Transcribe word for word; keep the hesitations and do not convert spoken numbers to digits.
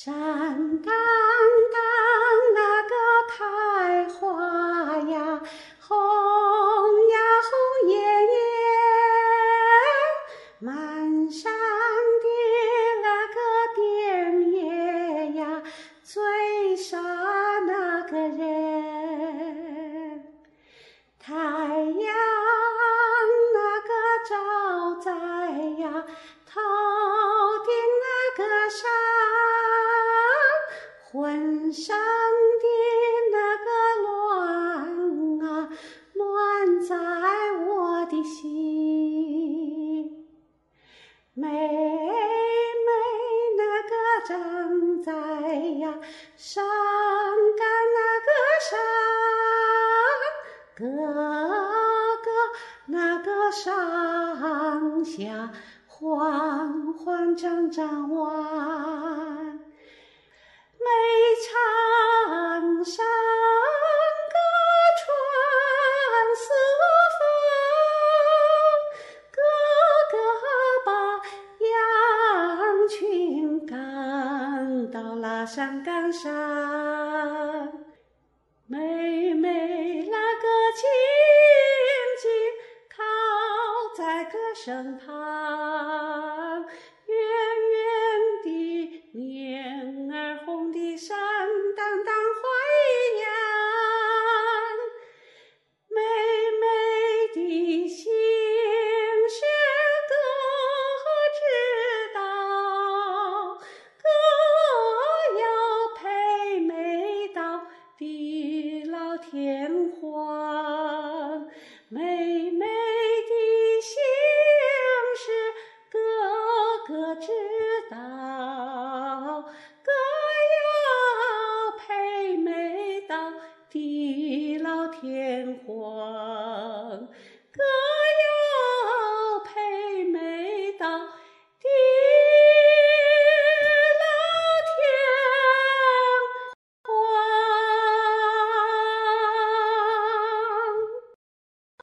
山岗岗那个开花呀，红呀红艳艳，满山的那个点叶呀，追杀那个人。太阳那个照在呀，头顶那个山，浑身的那个乱啊，乱在我的心。妹妹那个站在呀，山岗那个山，哥哥那个上下缓缓张张弯，每场山歌传四方，哥哥把羊群赶到了山岗上，妹妹那个亲亲靠在哥身旁，圆圆的脸儿红的闪当当花样，妹妹的心事哥知道，哥要陪妹到地老天荒，妹妹的心事哥哥知道，哥要陪妹到地老天荒。